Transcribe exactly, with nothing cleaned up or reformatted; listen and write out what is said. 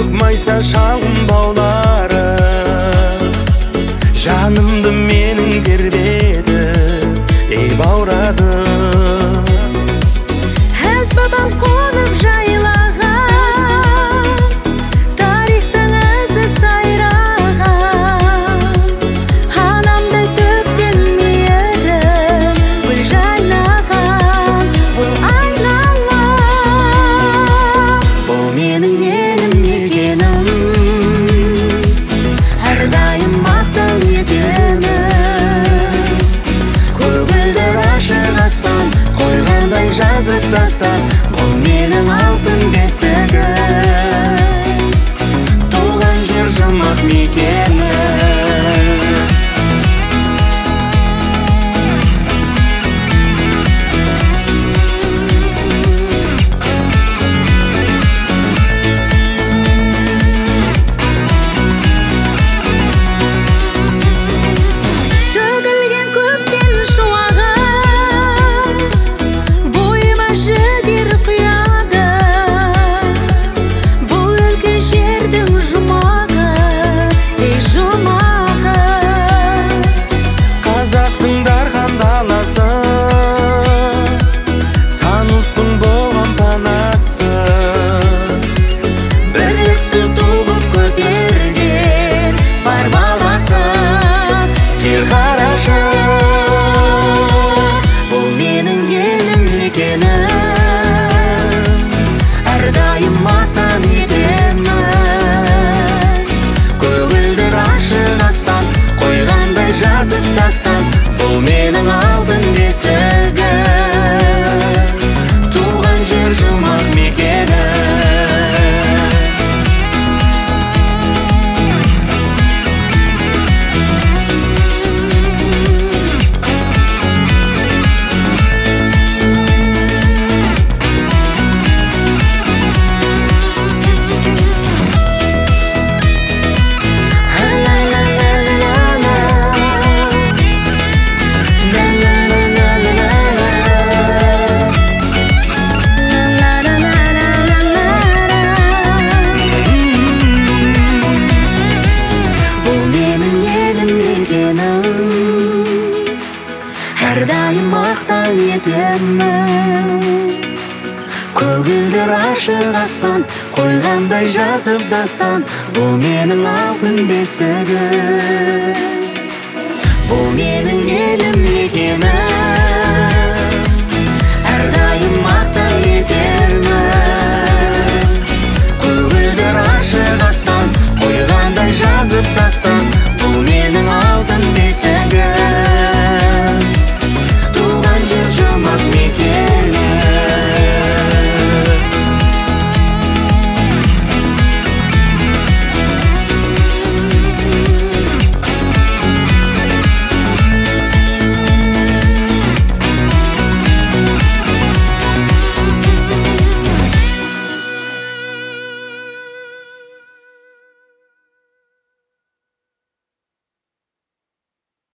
ықмайса шалғын баулары, жанымды менің тербеді, ей баурады. Әз бабам қонып жайлаған, тарихтың ізі сайраған, анамдай төккен мейірім гүл жайнаған бұл айнала. Бұл менің елім мекенім, әрдайым мақтан етемін. Көгілдір ашық аспан қойғандай жазып тастан, бұл менің алтын бесігім, туған жер жұмақ мекені. Төгілген көктен шуағы, бойыма жігер құяды. Бұл өлке жердің жұмағы, ей жұмағы. Қазақтың дархан даласы, сан ұлттың болған панасы, Бірлікті туғып көтерген бар баласы. кел қарашы. Бұл менің елім мекенім, әрдайым мақтан етемін. Көгілдір ашық аспан қойғандай жазып тастан, бұл менің алтын бесігім, туған жер жұмақ мекені. Әрдайым мақтан етемін. Көгілдір ашық аспан қойғандай жазып дастан, бұл менің алтын бесігім, Бұл менің елім мекенім.